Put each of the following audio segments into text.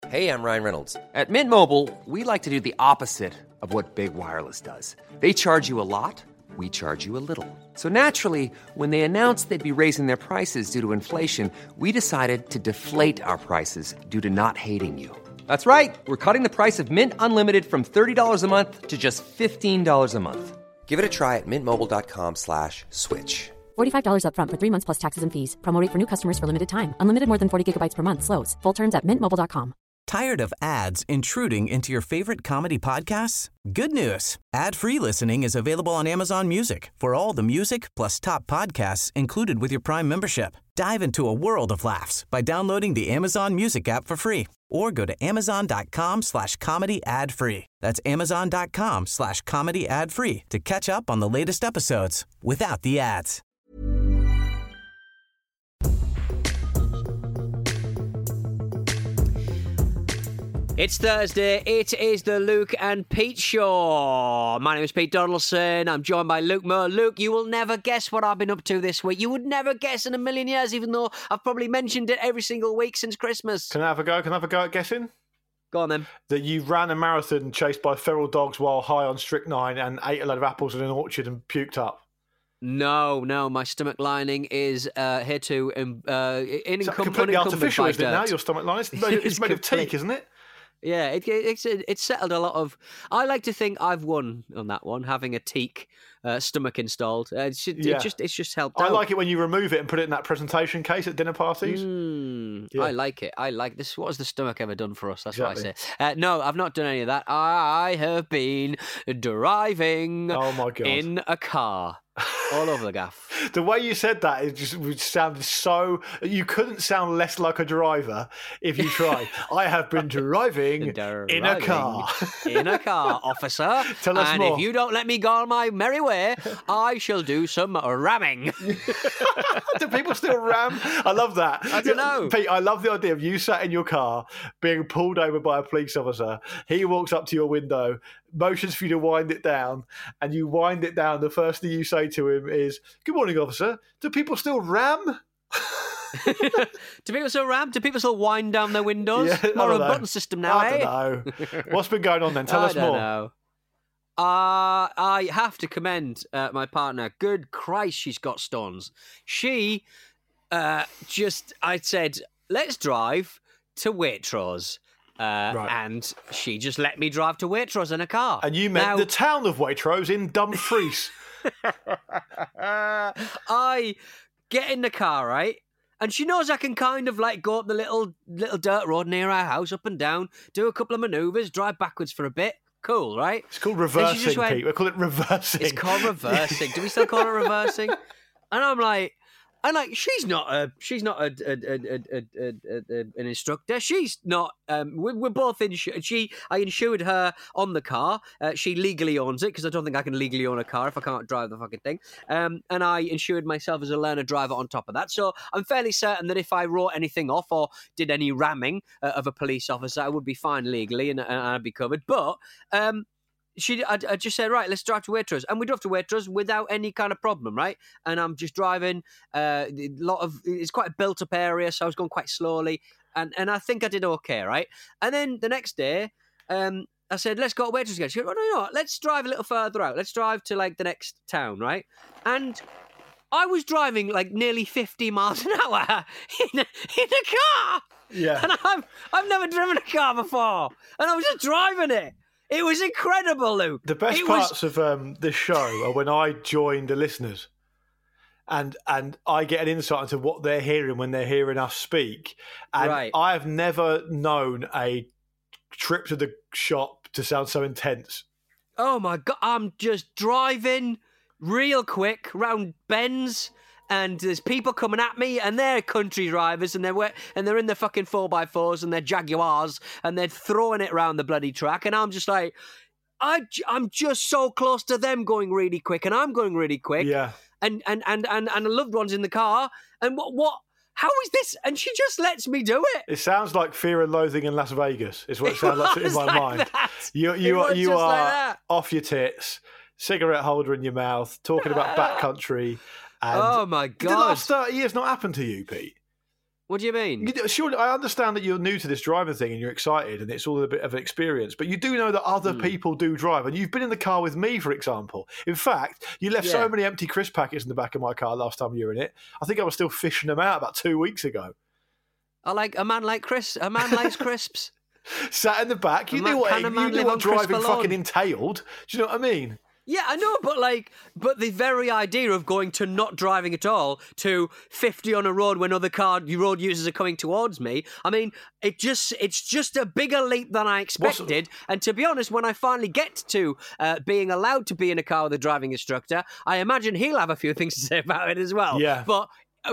Hey, I'm Ryan Reynolds. At Mint Mobile, we like to do the opposite of what Big Wireless does. They charge you a lot, we charge you a little. So naturally, when they announced they'd be raising their prices due to inflation, we decided to deflate our prices due to not hating you. That's right. We're cutting the price of Mint Unlimited from $30 a month to just $15 a month. Give it a try at mintmobile.com/switch. $45 up front for 3 months plus taxes and fees. Promo rate for new customers for limited time. Unlimited more than 40 gigabytes per month. Slows full terms at mintmobile.com. Tired of ads intruding into your favorite comedy podcasts? Good news. Ad-free listening is available on Amazon Music for all the music plus top podcasts included with your Prime membership. Dive into a world of laughs by downloading the Amazon Music app for free or go to amazon.com/comedy ad-free. That's amazon.com/comedy ad-free to catch up on the latest episodes without the ads. It's Thursday. It is the Luke and Pete Show. My name is Pete Donaldson. I'm joined by Luke Moore. Luke, you will never guess what I've been up to this week. You would never guess in a million years, even though I've probably mentioned it every single week since Christmas. Can I have a go? Can I have a go at guessing? Go on then. That you ran a marathon chased by feral dogs while high on strychnine and ate a load of apples in an orchard and puked up. No. My stomach lining is here to It's completely artificial, isn't it? Now your stomach line it's made of teak, isn't it? Yeah, it's settled a lot of. I like to think I've won on that one, having a teak stomach installed. It's just helped. I like it when you remove it and put it in that presentation case at dinner parties. Yeah. I like it. this. What has the stomach ever done for us? That's what I say. No, I've not done any of that. I have been driving. Oh my God. In a car. All over the gaff. The way you said that, it just sounded so... You couldn't sound less like a driver if you tried. I have been driving in a car. In a car, officer. Tell us more. And if you don't let me go on my merry way, I shall do some ramming. Do people still ram? I love that. I don't know. Pete, I love the idea of you sat in your car being pulled over by a police officer. He walks up to your window, motions for you to wind it down, and you wind it down. The first thing you say to him is, "Good morning, officer. Do people still ram?" Do people still ram? Do people still wind down their windows? Yeah, More of a button system now, I don't know. What's been going on then? Tell us more. I don't know. I have to commend my partner. Good Christ, she's got stones. She I said, let's drive to Waitrose. Right. And she just let me drive to Waitrose in a car. And you meant the town of Waitrose in Dumfries. I get in the car, right? And she knows I can kind of like go up the little dirt road near our house, up and down, do a couple of manoeuvres, drive backwards for a bit. Cool, right? It's called reversing, Pete. We call it reversing. It's called reversing. Do we still call it reversing? And I'm like, she's not an instructor. She's not. We're both insured. I insured her on the car. She legally owns it because I don't think I can legally own a car if I can't drive the fucking thing. And I insured myself as a learner driver on top of that. So I'm fairly certain that if I wrote anything off or did any ramming of a police officer, I would be fine legally and I'd be covered. But I just said, right, let's drive to Waitrose. And we drove to Waitrose without any kind of problem, right? And I'm just driving. It's quite a built-up area, so I was going quite slowly. And I think I did okay, right? And then the next day, I said, let's go to Waitrose again. She goes, no, let's drive a little further out. Let's drive to, like, the next town, right? And I was driving, like, nearly 50 miles an hour in a car. Yeah. And I've never driven a car before. And I was just driving it. It was incredible, Luke. The best parts of this show are when I join the listeners and I get an insight into what they're hearing when they're hearing us speak. And right. I have never known a trip to the shop to sound so intense. Oh, my God. I'm just driving real quick round bends. And there's people coming at me, and they're country drivers, and they're in their fucking 4x4s and their Jaguars, and they're throwing it around the bloody track, and I'm just like, I'm just so close to them going really quick, and I'm going really quick, yeah, and a loved one's in the car, and what? How is this? And she just lets me do it. It sounds like Fear and Loathing in Las Vegas. Is what it sounds like in my mind. That. You are off your tits, cigarette holder in your mouth, talking about backcountry. And oh my God! Did the last 30 years not happen to you, Pete? What do you mean? Surely, I understand that you're new to this driving thing and you're excited and it's all a bit of an experience, but you do know that other people do drive, and you've been in the car with me, for example. In fact, you left so many empty crisp packets in the back of my car last time you were in it. I think I was still fishing them out about 2 weeks ago. A man likes crisps. Sat in the back. You knew what driving fucking entailed. Do you know what I mean? Yeah, I know, but the very idea of going to not driving at all to 50 on a road when other road users are coming towards me, I mean, it's just a bigger leap than I expected. And to be honest, when I finally get to being allowed to be in a car with a driving instructor, I imagine he'll have a few things to say about it as well. Yeah. But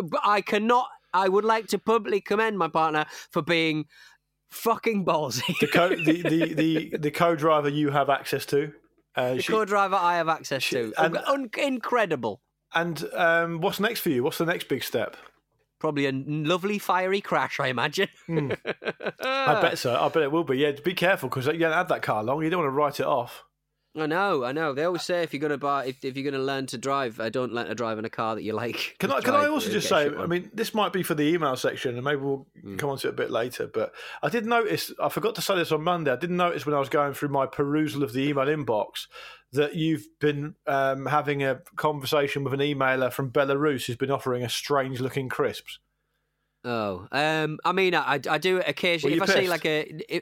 I would like to publicly commend my partner for being fucking ballsy. The co-driver you have access to. The co-driver I have access to. Incredible. And what's next for you? What's the next big step? Probably a lovely fiery crash, I imagine. I bet so. I bet it will be. Yeah, be careful because you don't have that car long. You don't want to write it off. I know. They always say if you're going to learn to drive, don't learn to drive in a car that you like. Can I also just say, I mean, this might be for the email section, and maybe we'll come on to it a bit later. But I did notice, I forgot to say this on Monday. I didn't notice when I was going through my perusal of the email inbox that you've been having a conversation with an emailer from Belarus who's been offering us strange-looking crisps. Oh, I mean, I do it occasionally. If I see like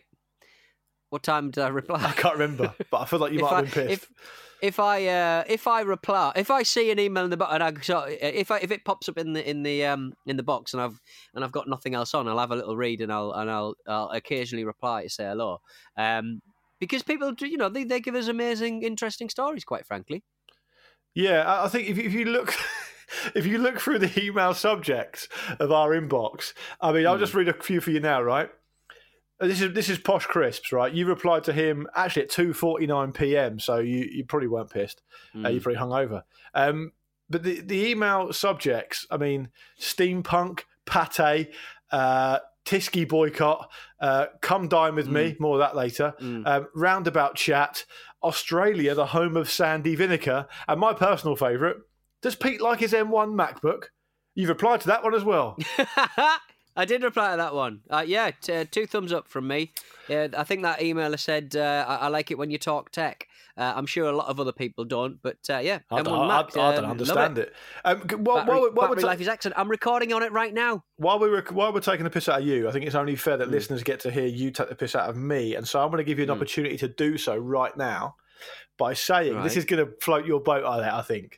what time did I reply? I can't remember, but I feel like you might have been pissed. If I reply, if I see an email in the box, and if it pops up in the box, and I've got nothing else on, I'll have a little read, and I'll occasionally reply to say hello, because people do, they give us amazing, interesting stories, quite frankly. Yeah, I think if you look. If you look through the email subjects of our inbox, I mean, I'll just read a few for you now, right? This is Posh Crisps, right? You replied to him actually at 2:49 p.m, so you probably weren't pissed. You probably hungover. But the email subjects, I mean, steampunk, pate, Tisky boycott, come dine with me, more of that later, roundabout chat, Australia, the home of Sandy Vinegar, and my personal favourite, does Pete like his M1 MacBook? You've replied to that one as well. I did reply to that one. 2 thumbs up from me. I think that emailer said, I like it when you talk tech. I'm sure a lot of other people don't, but yeah. I don't understand it. Battery life is excellent. I'm recording on it right now. While we're taking the piss out of you, I think it's only fair that listeners get to hear you take the piss out of me, and so I'm going to give you an opportunity to do so right now by saying this is going to float your boat, I think.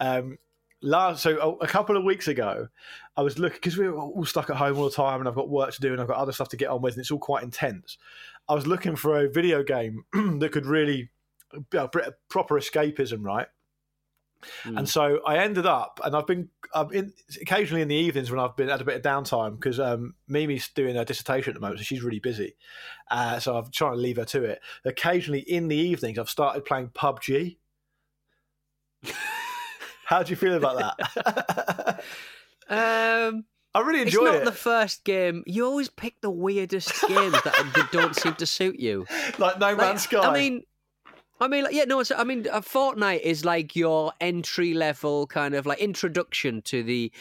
So a couple of weeks ago, I was looking, because we were all stuck at home all the time and I've got work to do and I've got other stuff to get on with and it's all quite intense. I was looking for a video game that could really proper escapism, right? And so I ended up, and I've been occasionally in the evenings when I've been had a bit of downtime, because Mimi's doing her dissertation at the moment, so she's really busy. So I'm trying to leave her to it. Occasionally in the evenings, I've started playing PUBG. How do you feel about that? I really enjoy it. It's not the first game. You always pick the weirdest games that don't seem to suit you. Like No Man's Sky. I mean, Fortnite is like your entry level kind of like introduction to the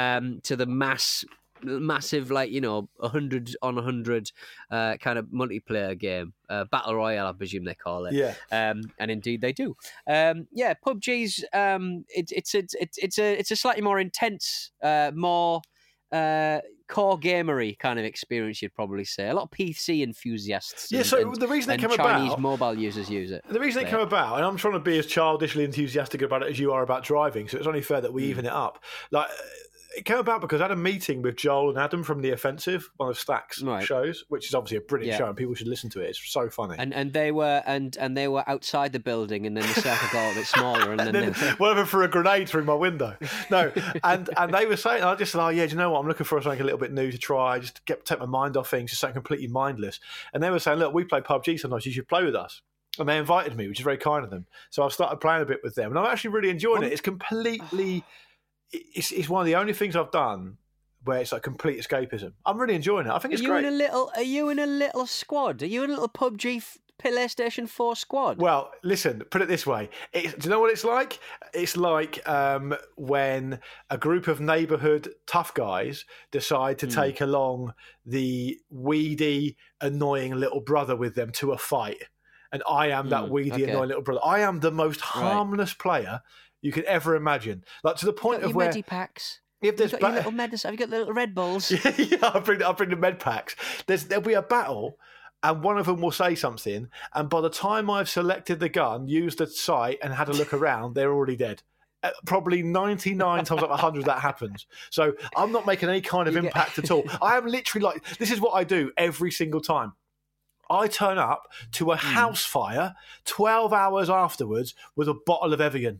massive, like, 100 on 100 kind of multiplayer game, battle royale, I presume they call it. Yeah. And indeed they do. PUBG's it's a slightly more intense, more core gamery kind of experience, you'd probably say. A lot of PC enthusiasts. The reason it came about, Chinese mobile users use it. The reason it came about, and I'm trying to be as childishly enthusiastic about it as you are about driving, so it's only fair that we even it up. Like, it came about because I had a meeting with Joel and Adam from The Offensive, one of Stack's shows, which is obviously a brilliant show and people should listen to it. It's so funny. And they were outside the building, and then the circle got a bit smaller, and then whatever for a grenade through my window. No, and they were saying, I just said, do you know what? I'm looking for something a little bit new to try, just to take my mind off things, just something completely mindless. And they were saying, look, we play PUBG sometimes. You should play with us. And they invited me, which is very kind of them. So I've started playing a bit with them, and I'm actually really enjoying it. It's completely. It's one of the only things I've done where it's like complete escapism. I'm really enjoying it. I think it's great. Are you in a little squad? Are you in a little PUBG PlayStation 4 squad. Well, listen, put it this way. Do you know what it's like? It's like when a group of neighbourhood tough guys decide to take along the weedy, annoying little brother with them to a fight. And I am that weedy, annoying little brother. I am the most harmless player you could ever imagine. Like, to the point of where... Medipacks. If there's Have you got the little Red Bulls? Yeah, I'll bring the med packs. There'll be a battle, and one of them will say something, and by the time I've selected the gun, used the sight, and had a look around, they're already dead. Probably 99 times out of 100 that happens. So I'm not making any kind of impact at all. I am literally like, this is what I do every single time. I turn up to a house fire 12 hours afterwards with a bottle of Evian.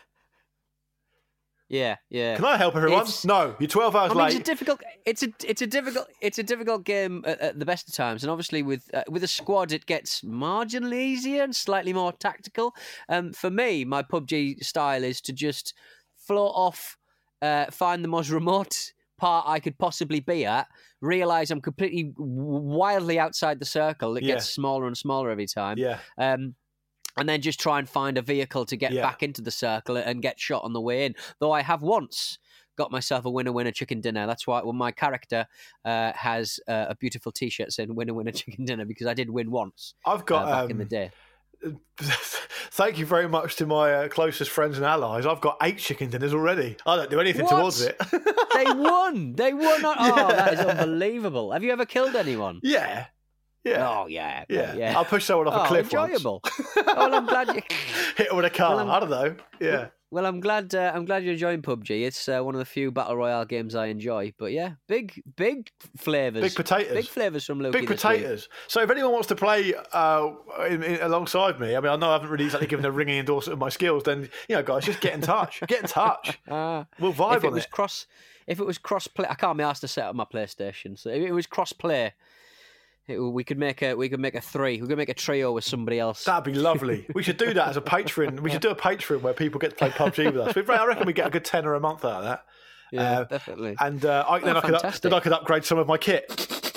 Yeah. Can I help everyone? No, you're 12 hours late. It's a difficult game at the best of times, and obviously with a squad, it gets marginally easier and slightly more tactical. For me, my PUBG style is to just float off, find the most remote part I could possibly be at, realise I'm completely wildly outside the circle. It gets smaller and smaller every time. Yeah. And then just try and find a vehicle to get back into the circle and get shot on the way in. Though I have once got myself a winner chicken dinner. That's why my character has a beautiful T-shirt saying winner chicken dinner, because I did win once. I've got back in the day. Thank you very much to my closest friends and allies. I've got 8 chicken dinners already. I don't do anything towards it. They won. Oh, that is unbelievable. Have you ever killed anyone? Yeah. Oh, yeah. I'll push someone off a cliff enjoyable. once. Well, I'm glad you... Hit her with a car. I don't know. Yeah. Well, I'm glad you're enjoying PUBG. It's one of the few Battle Royale games I enjoy. But yeah, big flavours. Big potatoes. Big flavours from Loki. Big potatoes. So if anyone wants to play alongside me, I mean, I know I haven't really exactly given a ringing endorsement of my skills, then, guys, just get in touch. Get in touch. We'll vibe on it. If it was cross-play, I can't be asked to set up my PlayStation. So if it was cross-play, we could make a three. We could make a trio with somebody else. That'd be lovely. We should do that as a Patreon. We should do a Patreon where people get to play PUBG with us. I reckon we get a good tenner a month out of that. Yeah, definitely. And I could upgrade some of my kit.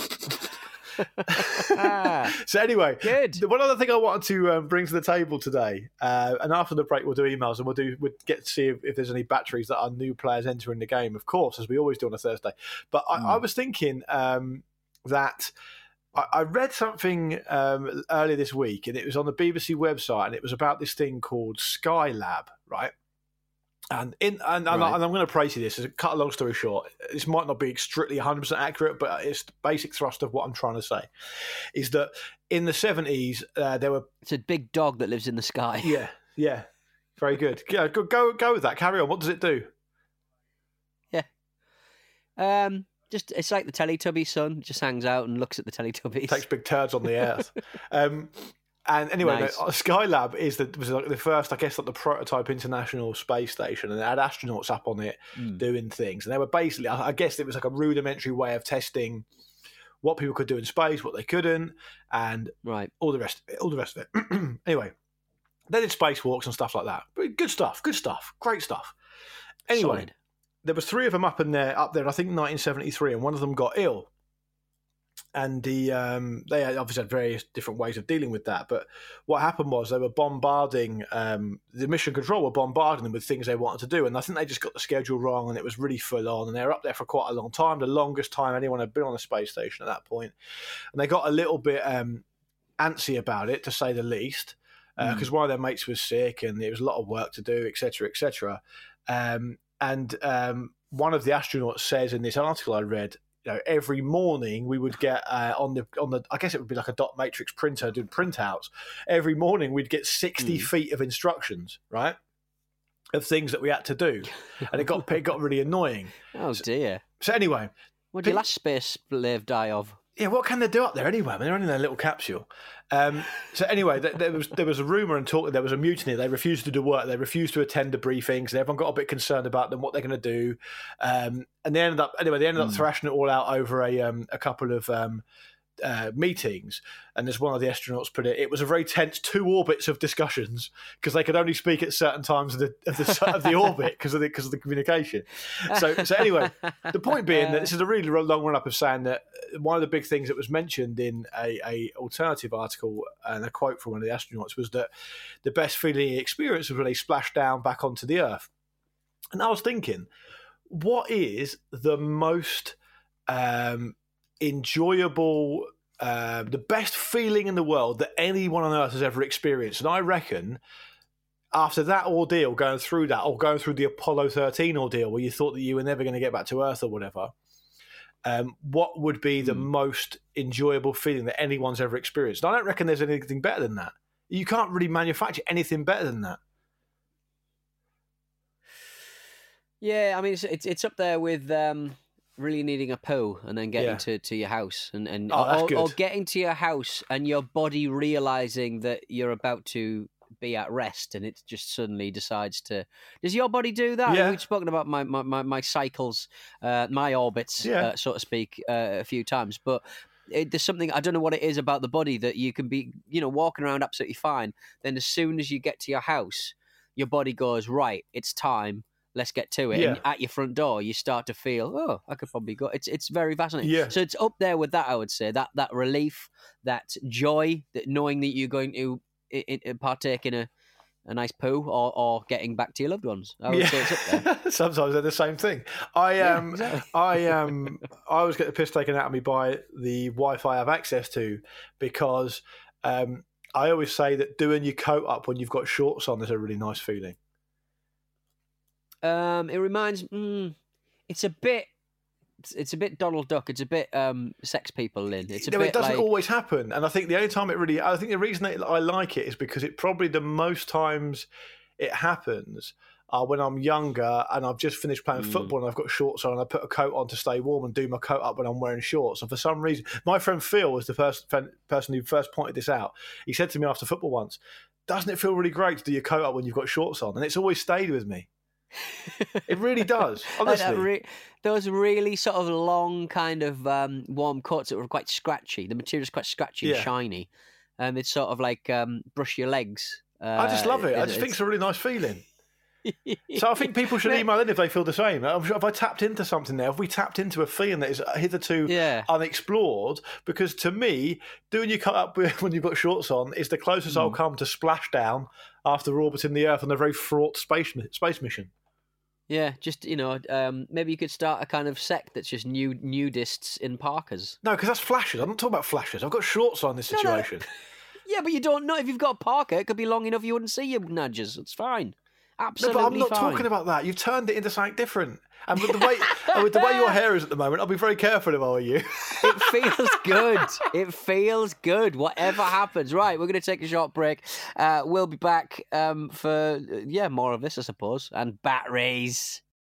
So anyway, good. One other thing I wanted to bring to the table today, and after the break we'll do emails and we'll get to see if there's any batteries that our new players enter in the game, of course, as we always do on a Thursday. But I was thinking that I read something earlier this week, and it was on the BBC website, and it was about this thing called Skylab, right? And I'm going to praise you this. To cut a long story short, this might not be strictly 100% accurate, but it's the basic thrust of what I'm trying to say. Is that in the 70s, there were... It's a big dog that lives in the sky. Yeah. Very good. Yeah, go with that. Carry on. What does it do? Yeah. It's like the Teletubby son, just hangs out and looks at the Teletubbies. Takes big turds on the earth. And anyway, nice. Skylab was like the first, I guess, like the prototype international space station, and it had astronauts up on it doing things. And they were basically, I guess, it was like a rudimentary way of testing what people could do in space, what they couldn't, and all the rest of it. Anyway, they did spacewalks and stuff like that. But good stuff, great stuff. Anyway. Solid. There was 3 of them up there, I think, in 1973, and one of them got ill. And they obviously had various different ways of dealing with that. But what happened was they were bombarding, the mission control were bombarding them with things they wanted to do. And I think they just got the schedule wrong, and it was really full on. And they were up there for quite a long time, the longest time anyone had been on a space station at that point. And they got a little bit antsy about it, to say the least, because one of their mates was sick, and it was a lot of work to do, etc., etc. And one of the astronauts says in this article I read, every morning we would get on the I guess it would be like a dot matrix printer doing printouts. Every morning we'd get 60 feet of instructions, right, of things that we had to do, and it got really annoying. Oh dear. So anyway, what did your last space slave die of? Yeah, what can they do up there anyway? I mean, they're only in their little capsule. So anyway, there was a rumour and talk that there was a mutiny. They refused to do work. They refused to attend the briefings. And everyone got a bit concerned about them, what they're going to do. And they ended up thrashing it all out over a couple of meetings, and as one of the astronauts put it, it was a very tense 2 orbits of discussions because they could only speak at certain times of the orbit because of the communication. So anyway, the point being that this is a really long run up of saying that one of the big things that was mentioned in a alternative article and a quote from one of the astronauts was that the best feeling he experienced was when they splashed down back onto the Earth. And I was thinking, what is the most enjoyable, the best feeling in the world that anyone on Earth has ever experienced? And I reckon after that ordeal, going through that, or going through the Apollo 13 ordeal where you thought that you were never going to get back to Earth or whatever, what would be the most enjoyable feeling that anyone's ever experienced? And I don't reckon there's anything better than that. You can't really manufacture anything better than that. Yeah, I mean, it's up there with really needing a poo and then getting to your house or getting to your house and your body realizing that you're about to be at rest and it just suddenly decides to. Does your body do that? Yeah. We've spoken about my cycles, my orbits, so to speak, a few times, but. There's something, I don't know what it is about the body that you can be, walking around absolutely fine. Then as soon as you get to your house, your body goes, right, it's time. Let's get to it. Yeah. And at your front door, you start to feel, oh, I could probably go. It's very fascinating. Yeah. So it's up there with that, I would say. That relief, that joy, that knowing that you're going to partake in a nice poo or getting back to your loved ones. I would say it's up there. Sometimes they're the same thing. Exactly. I always get the piss taken out of me by the Wi-Fi I have access to because I always say that doing your coat up when you've got shorts on is a really nice feeling. It reminds it's a bit Donald Duck. It's a bit Sex People, Lynn. It doesn't always happen, and I think the only time I think the reason that I like it is because it probably the most times it happens are when I'm younger and I've just finished playing football and I've got shorts on and I put a coat on to stay warm and do my coat up when I'm wearing shorts. And for some reason, my friend Phil was the first person who first pointed this out. He said to me after football once, "Doesn't it feel really great to do your coat up when you've got shorts on?" And it's always stayed with me. It really does, honestly. Those really sort of long kind of warm coats that were quite scratchy. The material's quite scratchy and shiny. It's sort of like brush your legs. I just love it. I just think it's a really nice feeling. So I think people should email in if they feel the same. Have I tapped into something there? Have we tapped into a feeling that is hitherto unexplored? Because to me, doing your cut up when you've got shorts on is the closest I'll come to splashdown after orbiting the Earth on a very fraught space mission. Yeah, just, maybe you could start a kind of sect that's just nudists in parkas. No, because that's flashes. I'm not talking about flashes. I've got shorts on in this situation. No. Yeah, but you don't know. If you've got a parka, it could be long enough you wouldn't see your nudges. It's fine. Absolutely fine. No, but I'm not talking about that. You've turned it into something different. And with the way your hair is at the moment, I'll be very careful if I were you. It feels good. It feels good. Whatever happens. Right, we're going to take a short break. We'll be back for, more of this, I suppose. And batteries.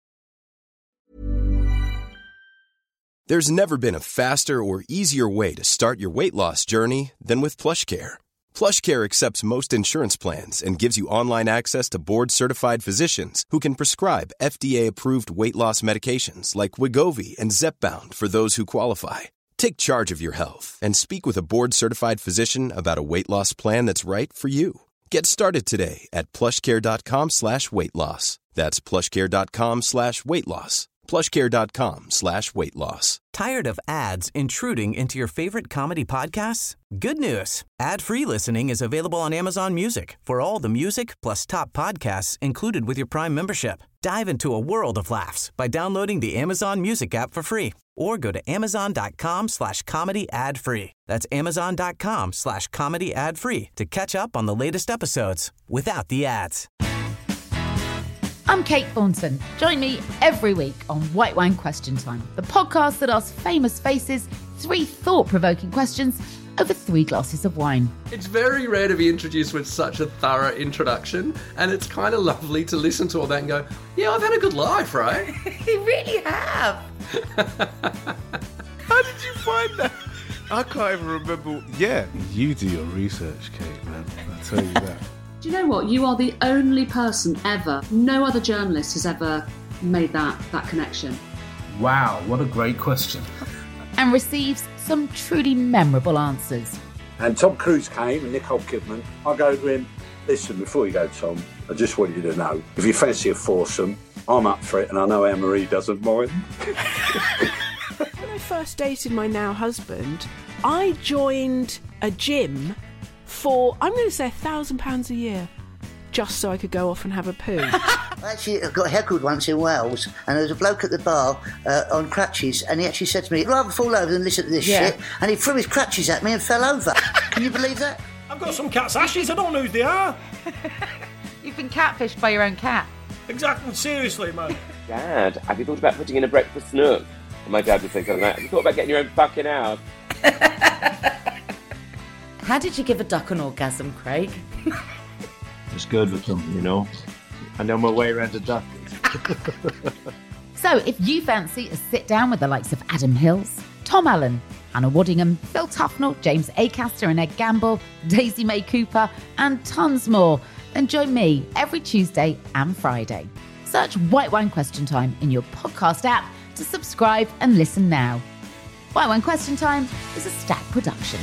There's never been a faster or easier way to start your weight loss journey than with PlushCare. PlushCare accepts most insurance plans and gives you online access to board-certified physicians who can prescribe FDA-approved weight loss medications like Wegovy and Zepbound for those who qualify. Take charge of your health and speak with a board-certified physician about a weight loss plan that's right for you. Get started today at plushcare.com/weight loss. That's plushcare.com/weight loss. plushcare.com/weight loss. Tired of ads intruding into your favorite comedy podcasts? Good news. Ad-free listening is available on Amazon Music for all the music plus top podcasts included with your Prime membership. Dive into a world of laughs by downloading the Amazon Music app for free or go to amazon.com/comedy ad-free. That's amazon.com/comedy ad-free to catch up on the latest episodes without the ads. I'm Kate Thornton. Join me every week on White Wine Question Time, the podcast that asks famous faces 3 thought-provoking questions over 3 glasses of wine. It's very rare to be introduced with such a thorough introduction, and it's kind of lovely to listen to all that and go, yeah, I've had a good life, right? You really have. How did you find that? I can't even remember. Yeah, you do your research, Kate, man. I'll tell you that. Do you know what? You are the only person ever, no other journalist has ever made that connection. Wow, what a great question. and receives some truly memorable answers. And Tom Cruise came and Nicole Kidman. I go to him, listen, before you go, Tom, I just want you to know, if you fancy a foursome, I'm up for it, and I know Anne-Marie doesn't mind. When I first dated my now husband, I joined a gym for, I'm going to say £1,000 a year, just so I could go off and have a poo. I actually got heckled once in Wales, and there was a bloke at the bar on crutches, and he actually said to me, "I'd rather fall over than listen to this shit," and he threw his crutches at me and fell over. Can you believe that? I've got some cat's ashes, I don't know who they are. You've been catfished by your own cat. Exactly, seriously, man. Dad, have you thought about putting in a breakfast nook? And my dad would think something like that. Have you thought about getting your own fucking house? How did you give a duck an orgasm, Craig? It's good with them, you know. I know my way around a duck. So if you fancy a sit down with the likes of Adam Hills, Tom Allen, Anna Waddingham, Phil Tufnell, James Acaster and Ed Gamble, Daisy May Cooper, and tons more, then join me every Tuesday and Friday. Search White Wine Question Time in your podcast app to subscribe and listen now. White Wine Question Time is a Stack production.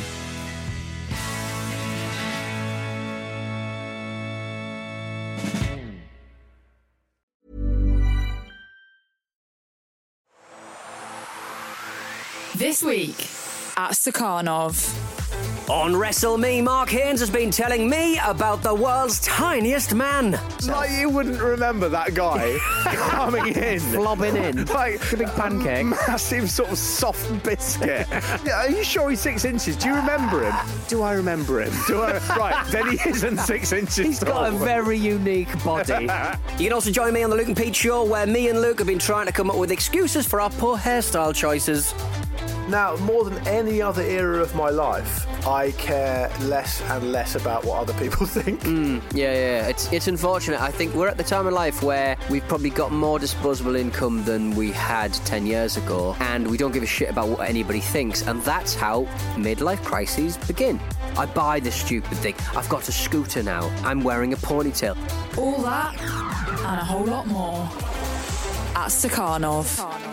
This week at Stakhanov. On Wrestle Me, Mark Haynes has been telling me about the world's tiniest man. Like you wouldn't remember that guy coming in. Flobbing in. Like a big pancake. Massive sort of soft biscuit. Are you sure he's 6 inches? Do you remember him? Do I remember him? Right, then he isn't 6 inches He's tall. got a very unique body. You can also join me on the Luke and Pete Show, where me and Luke have been trying to come up with excuses for our poor hairstyle choices. Now, more than any other era of my life, I care less and less about what other people think. Yeah. It's unfortunate. I think we're at the time of life where we've probably got more disposable income than we had 10 years ago, and we don't give a shit about what anybody thinks, and that's how midlife crises begin. I buy this stupid thing. I've got a scooter now. I'm wearing a ponytail. All that and a whole lot more at Stakhanov.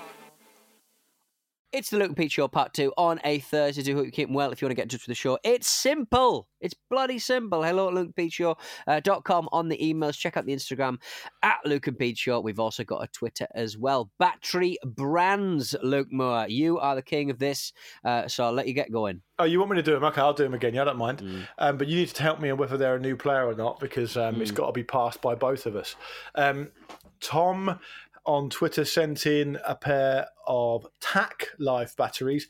It's the Luke and Pete Show Part 2 on a Thursday. Do hope you're keeping well. If you want to get in touch with the show, it's simple. It's bloody simple. Hello at lukeandpeteshow.com on the emails. Check out the Instagram at Luke and Pete Show. We've also got a Twitter as well. Battery Brands, Luke Moore. You are the king of this, so I'll let you get going. Oh, you want me to do them? Okay, I'll do them again. Yeah, I don't mind. But you need to help me on whether they're a new player or not, because it's got to be passed by both of us. Tom on Twitter sent in a pair of TAC Life batteries,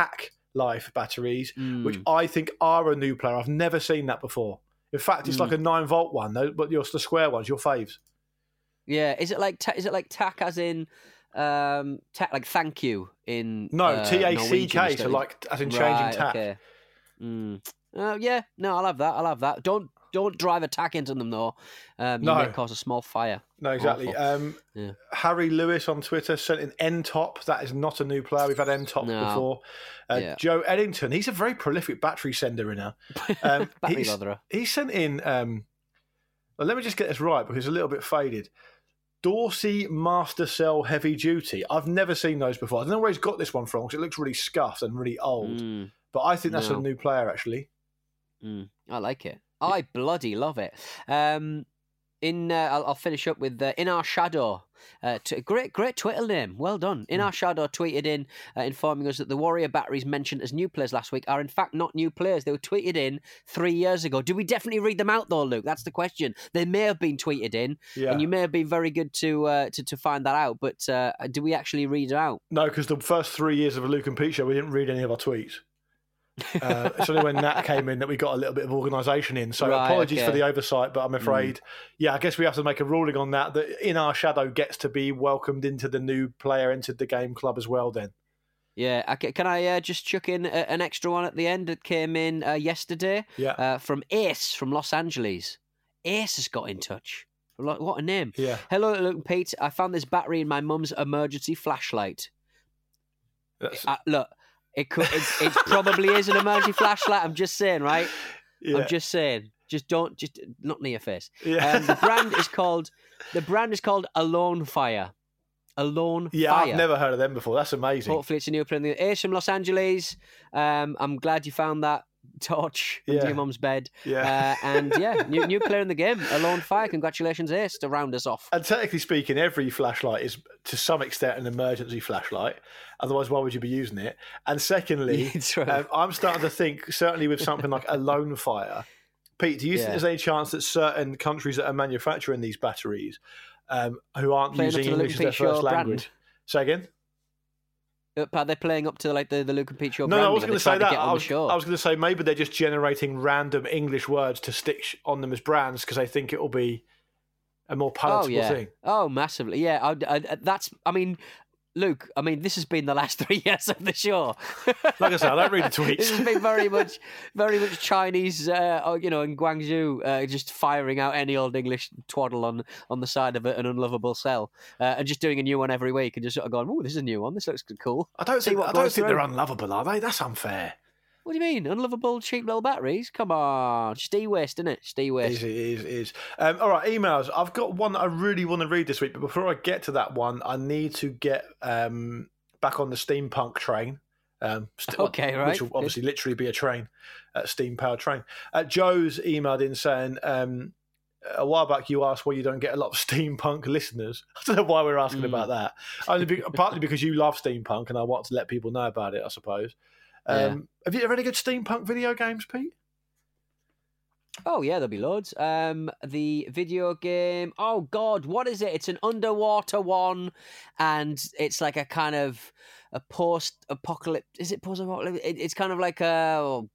which I think are a new player. I've never seen that before. In fact, it's like a 9-volt one, though, but the square ones, your faves. Yeah, is it like TAC as in TAC, like thank you in No, TACK, so like as in changing TAC. Okay. Yeah, no, I'll have that. Don't drive a TAC into them though. You may cause a small fire. No, exactly. Harry Lewis on Twitter sent in N-Top. That is not a new player. We've had N-Top before. Joe Eddington, he's a very prolific battery sender in now. Battery botherer. He sent in, let me just get this right because it's a little bit faded. Dorsey Master Cell Heavy Duty. I've never seen those before. I don't know where he's got this one from because it looks really scuffed and really old. But I think that's a new player, actually. I like it. I bloody love it. I'll finish up with In Our Shadow. Great Twitter name. Well done. In Our Shadow tweeted in informing us that the Warrior batteries mentioned as new players last week are in fact not new players. They were tweeted in 3 years ago. Do we definitely read them out though, Luke? That's the question. They may have been tweeted in, and you may have been very good to find that out. But do we actually read it out? No, because the first 3 years of a Luke and Pete show, we didn't read any of our tweets. It's only when Nat came in that we got a little bit of organisation in. So apologies for the oversight, but I'm afraid, I guess we have to make a ruling on that In Our Shadow gets to be welcomed into the new player entered the game club as well then. Yeah, can I just chuck in an extra one at the end that came in yesterday? From Ace from Los Angeles. Ace has got in touch. What a name. Yeah. Hello, Luke and Pete. I found this battery in my mum's emergency flashlight. Look. It probably is an emergency flashlight. I'm just saying, right? Yeah. I'm just saying. Just not near your face. Yeah. The brand is called Alone Fire. Alone Yeah, Fire. I've never heard of them before. That's amazing. Hopefully it's a new player in the Ace from Los Angeles. I'm glad you found that torch under Yeah. your mum's bed. Yeah. And yeah, new player in the game. Alone Fire. Congratulations, Ace, to round us off. And technically speaking, every flashlight is to some extent an emergency flashlight. Otherwise, why would you be using it? And secondly, I'm starting to think, certainly with something like Alone Fire, Pete, do you think there's any chance that certain countries that are manufacturing these batteries who aren't Playing up using to the English as Luke their Pete Show first brand? language? Say again? Are they playing up to like the Luke and Pete Show No, branding? I wasn't going to say They're that. trying to get on the I show. was going to say maybe they're just generating random English words to stick on them as brands because they think it will be a more palatable thing. Oh, massively. Yeah, I mean, Luke, this has been the last 3 years of the show. Like I said, I don't read the tweets. This has been very much Chinese, in Guangzhou, just firing out any old English twaddle on the side of an unlovable cell, and just doing a new one every week, and just sort of going, "Oh, this is a new one. This looks cool." I don't think they're unlovable, are they? That's unfair. What do you mean? Unlovable cheap little batteries? Come on. Just e-waste, isn't it? Just e-waste. It is. All right, emails. I've got one that I really want to read this week, but before I get to that one, I need to get back on the steampunk train. Okay, right. Which will obviously literally be a train, a steam-powered train. Joe's emailed in saying, a while back you asked why you don't get a lot of steampunk listeners. I don't know why we're asking about that. Partly because you love steampunk and I want to let people know about it, I suppose. Have you ever had any good steampunk video games, Pete? Oh, yeah, there'll be loads. The video game, oh, God, what is it? It's an underwater one, and it's like a kind of a post-apocalypse. Is it post-apocalypse? It's kind of like Bioshock.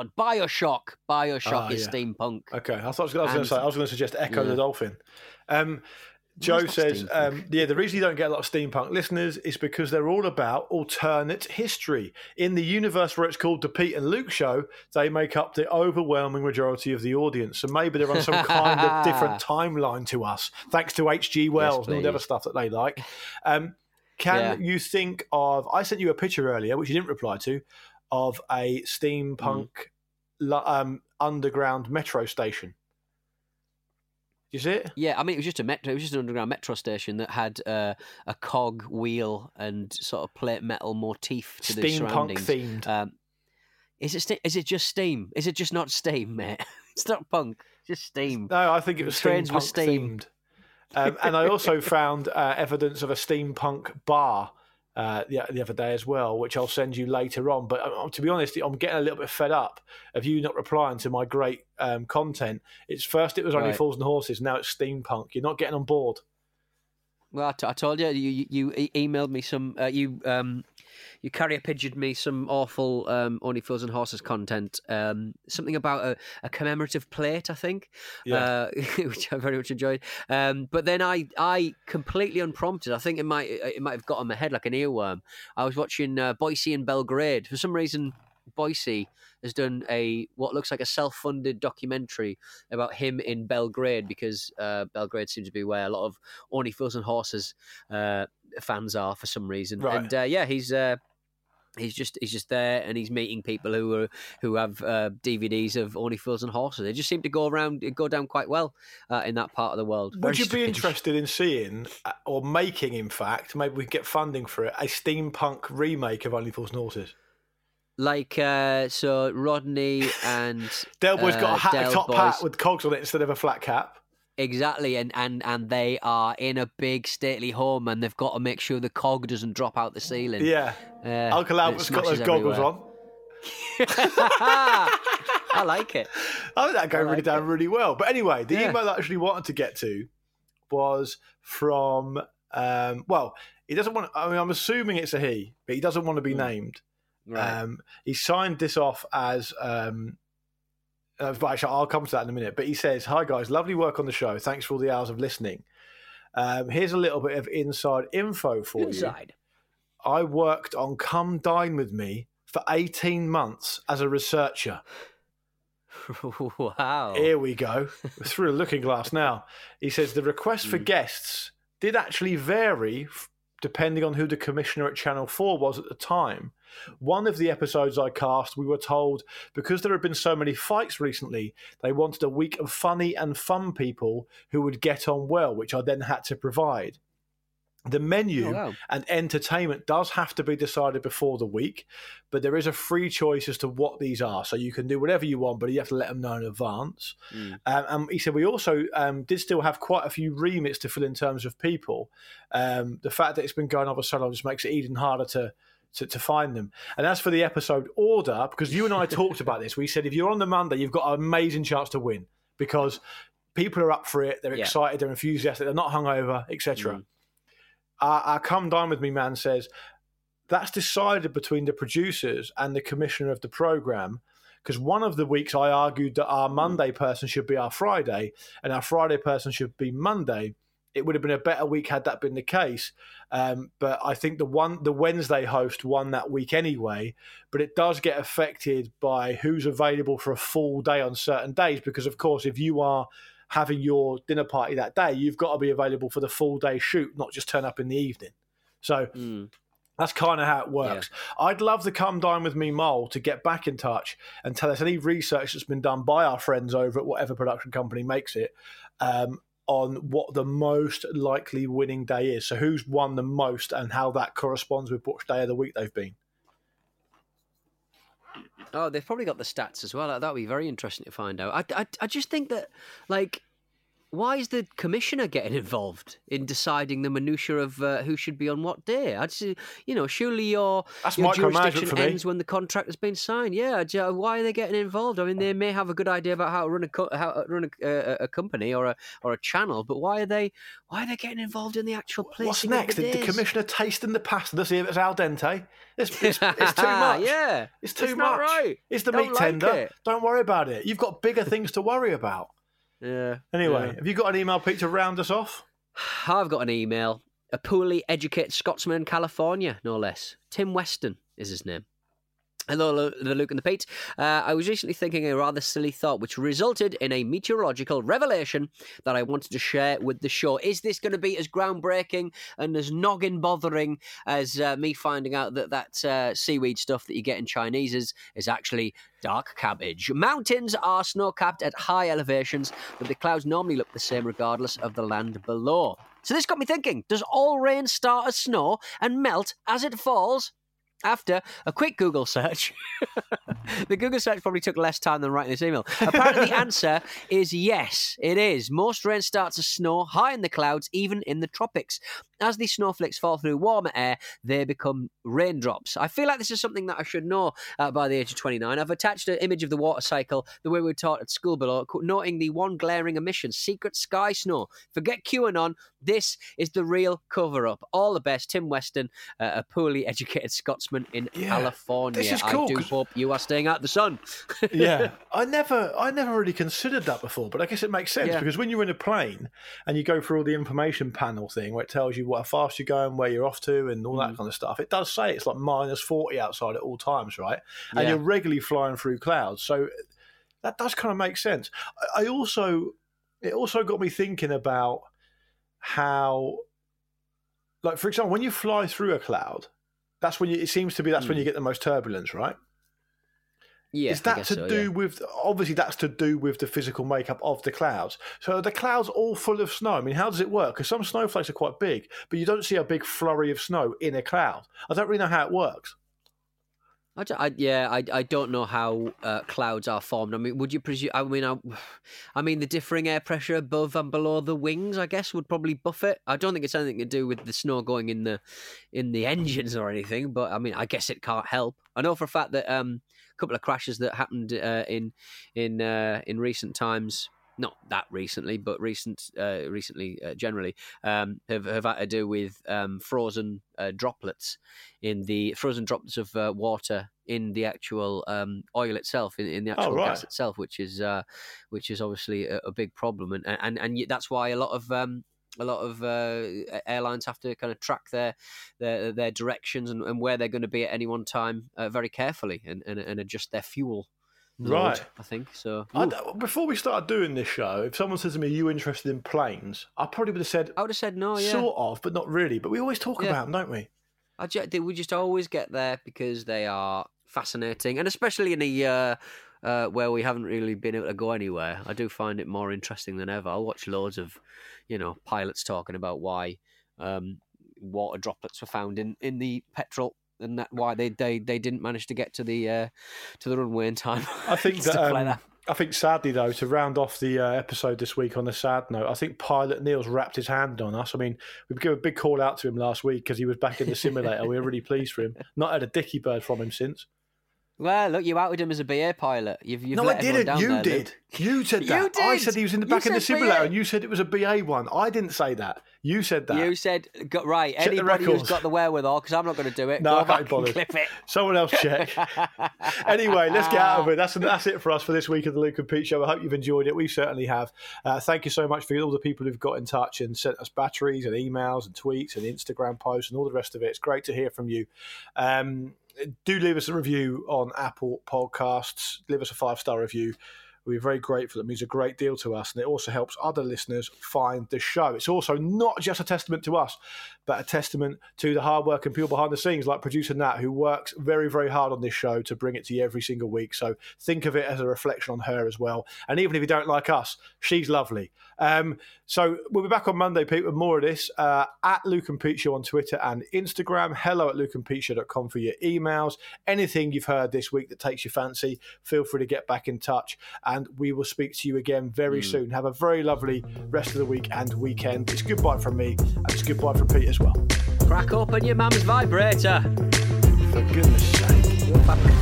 Bioshock is steampunk. Okay, I was going to suggest Echo the Dolphin. Joe says, the reason you don't get a lot of steampunk listeners is because they're all about alternate history. In the universe where it's called The Pete and Luke Show, they make up the overwhelming majority of the audience. So maybe they're on some kind of different timeline to us, thanks to H.G. Wells and all the other stuff that they like. Can you think of... I sent you a picture earlier, which you didn't reply to, of a steampunk underground metro station. You see it? Yeah, it was just it was just an underground metro station that had a cog wheel and sort of plate metal motif to the surroundings. Steampunk themed. Is it just steam? Is it just not steam, mate? It's not punk, just steam. No, I think it was Trains with steampunk themed. And I also found evidence of a steampunk bar the other day as well, which I'll send you later on. But to be honest, I'm getting a little bit fed up of you not replying to my great content. First it was only Fools and Horses, now it's steampunk. You're not getting on board. Well, I told you. You emailed me some. You carrier pigeoned me some awful Only Fools and Horses content. Something about a commemorative plate, I think, which I very much enjoyed. But then I completely unprompted. I think it might have got on my head like an earworm. I was watching Boise and Belgrade. For some reason, Boise has done what looks like a self-funded documentary about him in Belgrade, because Belgrade seems to be where a lot of Only Fools and Horses fans are for some reason. Right. And he's just there, and he's meeting people who have DVDs of Only Fools and Horses. They just seem to go down quite well in that part of the world. Would you be interested in seeing, or making, in fact, maybe we get funding for it, a steampunk remake of Only Fools and Horses? Like, so Rodney and Delboy's got a top hat Boys. with cogs on it instead of a flat cap. Exactly, and they are in a big stately home, and they've got to make sure the cog doesn't drop out the ceiling. Yeah, Uncle Albert's got those goggles on. I like it. I think that go down really well. But anyway, the email that I actually wanted to get to was from, he doesn't want, I'm assuming it's a he, but he doesn't want to be named. Right. He signed this off as, but actually, I'll come to that in a minute. But he says, "Hi guys, lovely work on the show. Thanks for all the hours of listening. Here's a little bit of inside info for you. I worked on Come Dine With Me for 18 months as a researcher." Wow. Here we go. Through a looking glass now. He says, "The request for guests did actually vary depending on who the commissioner at Channel 4 was at the time. One of the episodes I cast, we were told, because there had been so many fights recently, they wanted a week of funny and fun people who would get on well, which I then had to provide. The menu Oh, wow. and entertainment does have to be decided before the week, but there is a free choice as to what these are. So you can do whatever you want, but you have to let them know in advance. And he said we also did still have quite a few remits to fill in terms of people. The fact that it's been going on for so long just makes it even harder to find them. And as for the episode order, because you and I talked about this, we said if you're on the Monday, you've got an amazing chance to win because people are up for it, they're excited, they're enthusiastic, they're not hungover, etc. Our Come Dine With Me man says that's decided between the producers and the commissioner of the programme, because one of the weeks I argued that our Monday person should be our Friday and our Friday person should be Monday. It would have been a better week had that been the case. But I think the Wednesday host won that week anyway, but it does get affected by who's available for a full day on certain days because, of course, if you are having your dinner party that day, you've got to be available for the full day shoot, not just turn up in the evening. So that's kind of how it works. Yeah. I'd love the Come Dine With Me mole to get back in touch and tell us any research that's been done by our friends over at whatever production company makes it on what the most likely winning day is. So who's won the most and how that corresponds with which day of the week they've been. Oh, they've probably got the stats as well. That would be very interesting to find out. I just think that, like, why is the commissioner getting involved in deciding the minutiae of who should be on what day? Surely your jurisdiction ends when the contract has been signed. Yeah, why are they getting involved? I mean, they may have a good idea about how to run a company or a channel, but why are they getting involved in the actual placing? What's next? Of the the commissioner tasting the pasta to see if it's al dente? It's too much. Yeah, it's too much. Not right. It's the meat tender. Don't worry about it. You've got bigger things to worry about. Yeah. Anyway, have you got an email, Pete, to round us off? I've got an email. A poorly educated Scotsman in California, no less. Tim Weston is his name. Hello, the Luke and the Pete. I was recently thinking a rather silly thought, which resulted in a meteorological revelation that I wanted to share with the show. Is this going to be as groundbreaking and as noggin bothering as me finding out that seaweed stuff that you get in Chinese is actually dark cabbage? Mountains are snow-capped at high elevations, but the clouds normally look the same regardless of the land below. So this got me thinking, does all rain start as snow and melt as it falls? After a quick Google search, the Google search probably took less time than writing this email. Apparently the answer is yes, it is. Most rain starts as snow, high in the clouds, even in the tropics. As these snowflakes fall through warmer air, they become raindrops. I feel like this is something that I should know by the age of 29. I've attached an image of the water cycle, the way we were taught at school below, noting the one glaring omission, secret sky snow. Forget QAnon, this is the real cover-up. All the best, Tim Weston, a poorly educated Scotsman in California. This is cool, I do hope you are staying out the sun. Yeah, I never really considered that before, but I guess it makes sense because when you're in a plane and you go through all the information panel thing where it tells you how fast you're going, where you're off to, and all that kind of stuff, it does say it's like -40 outside at all times, right? And you're regularly flying through clouds, so that does kind of make sense. It also got me thinking about how, like, for example, when you fly through a cloud, that's when it seems to be when you get the most turbulence, right? Yeah, is that to do with, obviously that's to do with the physical makeup of the clouds. So are the clouds all full of snow? I mean, how does it work? Because some snowflakes are quite big, but you don't see a big flurry of snow in a cloud. I don't really know how it works. I don't know how clouds are formed. I mean, would you presume? I mean, the differing air pressure above and below the wings, I guess, would probably buff it. I don't think it's anything to do with the snow going in the engines or anything. But I mean, I guess it can't help. I know for a fact that a couple of crashes that happened in recent times. Not that recently, but recently generally, have had to do with frozen droplets of water in the actual oil itself, in the actual gas itself, which is obviously a big problem, and that's why a lot of airlines have to kind of track their directions and where they're going to be at any one time very carefully and adjust their fuel. Right, I think so. Before we started doing this show, if someone says to me, "Are you interested in planes?" I probably would have said, "I would have said no." Yeah, sort of, but not really. But we always talk about them, don't we? We just always get there because they are fascinating, and especially in a year where we haven't really been able to go anywhere. I do find it more interesting than ever. I'll watch loads of, pilots talking about why water droplets were found in the petrol, and that's why they didn't manage to get to the runway in time. I think I think sadly though, to round off the episode this week on a sad note, I think Pilot Neil's wrapped his hand on us. I mean, we gave a big call out to him last week because he was back in the simulator. We were really pleased for him. Not had a dicky bird from him since. Well, look, you outed him as a BA pilot. You've no, let I didn't. Down You there, did. Luke. You said that. You did. I said he was in the back of the simulator, BA. and you said it was a BA one. I didn't say that. You said that. You said, right, Check the anybody who's records. got the wherewithal, because I'm not going to do it. No, go I can't back be bothered. and clip it. Someone else check. Anyway, let's get out of it. That's it for us for this week of the Luke and Pete Show. I hope you've enjoyed it. We certainly have. Thank you so much for all the people who've got in touch and sent us batteries and emails and tweets and Instagram posts and all the rest of it. It's great to hear from you. Do leave us a review on Apple Podcasts. Leave us a 5-star review. We're very grateful. It means a great deal to us, and it also helps other listeners find the show. It's also not just a testament to us, but a testament to the hard work and people behind the scenes, like producer Nat, who works very, very hard on this show to bring it to you every single week. So think of it as a reflection on her as well. And even if you don't like us, she's lovely. So we'll be back on Monday, Pete, with more of this. At Luke and Pete Show on Twitter and Instagram. hello@lukeandpeteshow.com for your emails. Anything you've heard this week that takes your fancy, feel free to get back in touch. And we will speak to you again very soon. Have a very lovely rest of the week and weekend. It's goodbye from me, and it's goodbye from Pete as well. Crack open your mum's vibrator. For goodness sake. You're back.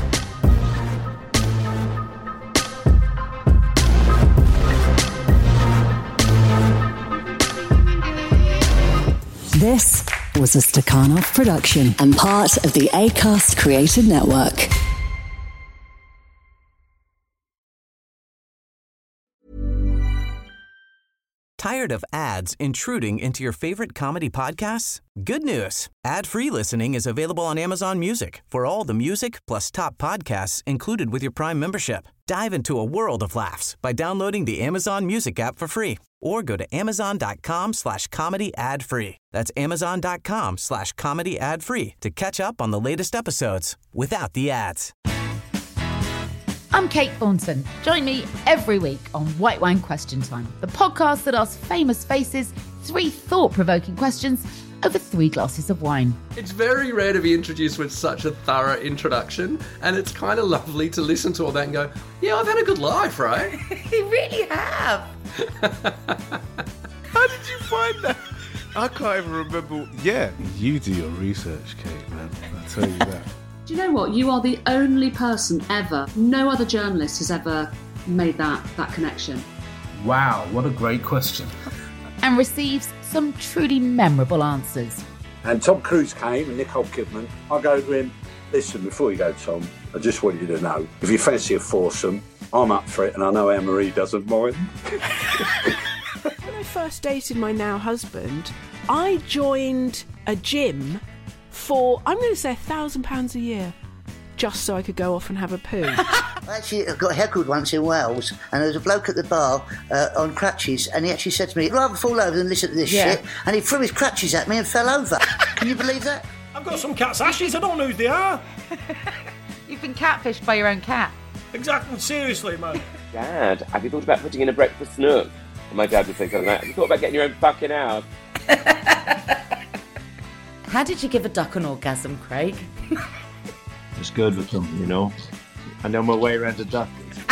This was a Stakhanov production and part of the Acast Creator Network. Tired of ads intruding into your favorite comedy podcasts? Good news. Ad-free listening is available on Amazon Music for all the music plus top podcasts included with your Prime membership. Dive into a world of laughs by downloading the Amazon Music app for free or go to amazon.com/comedy ad-free. That's amazon.com/comedy ad-free to catch up on the latest episodes without the ads. I'm Kate Thornton. Join me every week on White Wine Question Time, the podcast that asks famous faces 3 thought-provoking questions over 3 glasses of wine. It's very rare to be introduced with such a thorough introduction, and it's kind of lovely to listen to all that and go, yeah, I've had a good life, right? You really have. How did you find that? I can't even remember. Yeah, you do your research, Kate, man. I tell you that. Do you know what? You are the only person ever, no other journalist has ever made that connection. Wow, what a great question. And receives some truly memorable answers. And Tom Cruise came and Nicole Kidman. I go to him, listen, before you go, Tom, I just want you to know, if you fancy a foursome, I'm up for it, and I know Anne-Marie doesn't mind. When I first dated my now husband, I joined a gym for, I'm going to say, £1,000 a year, just so I could go off and have a poo. I actually got heckled once in Wales, and there was a bloke at the bar on crutches, and he actually said to me, I'd rather fall over than listen to this shit, and he threw his crutches at me and fell over. Can you believe that? I've got some cat's ashes, I don't know who they are. You've been catfished by your own cat. Exactly, seriously, man. Dad, have you thought about putting in a breakfast nook? And my dad would think something like that. Have you thought about getting your own fucking house? How did you give a duck an orgasm, Craig? It's good with them, you know. I know my way around a duck.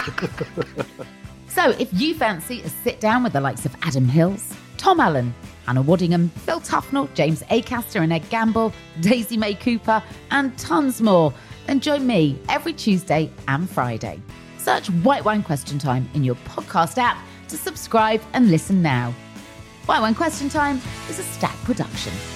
So if you fancy a sit down with the likes of Adam Hills, Tom Allen, Anna Waddingham, Phil Tufnell, James Acaster and Ed Gamble, Daisy May Cooper, and tons more, then join me every Tuesday and Friday. Search White Wine Question Time in your podcast app to subscribe and listen now. White Wine Question Time is a Stack production.